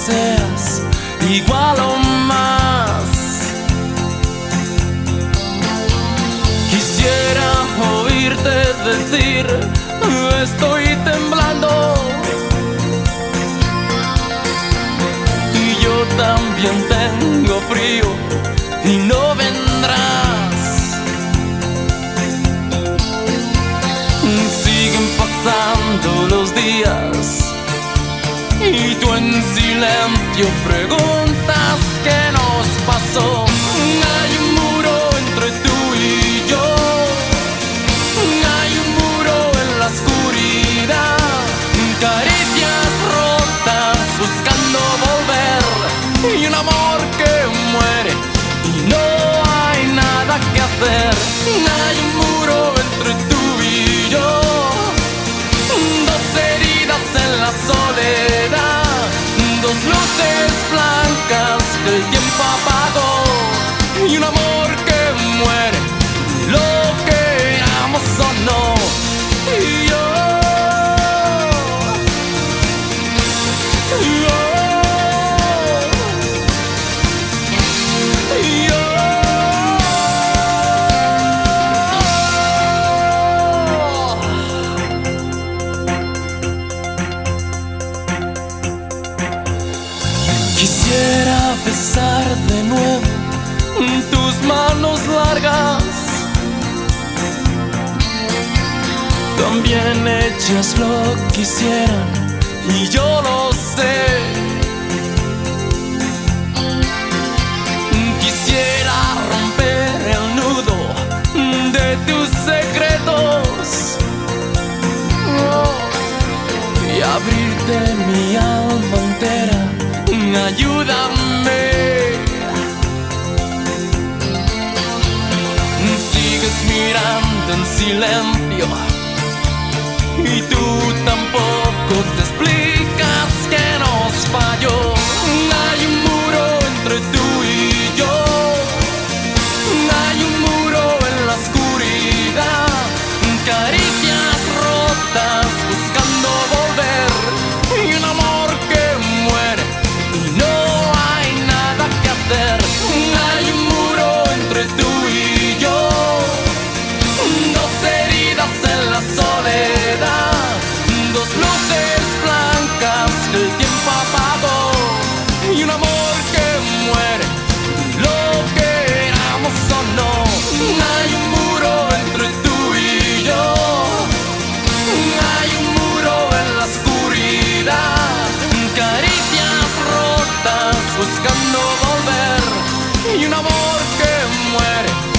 seas igual o más. Quisiera oírte decir: estoy temblando. Y yo también tengo frío y no vendrás. Siguen pasando los días y tú en silencio preguntas qué nos pasó. Hay un muro entre tú y yo, hay un muro en la oscuridad, caricias rotas buscando volver, y un amor que muere y no hay nada que hacer. Hay un muro entre tú y yo, dos heridas en la soledad, dos luces blancas que el tiempo apagó, y un amor que muere, lo queramos o no. Y yo, quisiera besar de nuevo tus manos largas, también ellas lo quisieran y yo lo sé. Quisiera romper el nudo de tus secretos y abrirte mi alma entera. Ayúdame. Sigues mirando en silencio y tú tampoco te explicas que nos falló. Hay un muro entre tú y yo, hay un muro en la oscuridad, caricias rotas buscando volver, y un amor que muere y no hay nada que hacer. Hay un muro entre tú y yo, dos heridas en la soledad, dos luces blancas que el tiempo apagó, y un amor que muere, lo queramos o no. Hay un muro entre tú y yo, hay un muro en la oscuridad, caricias rotas buscando volver, y un amor que muere,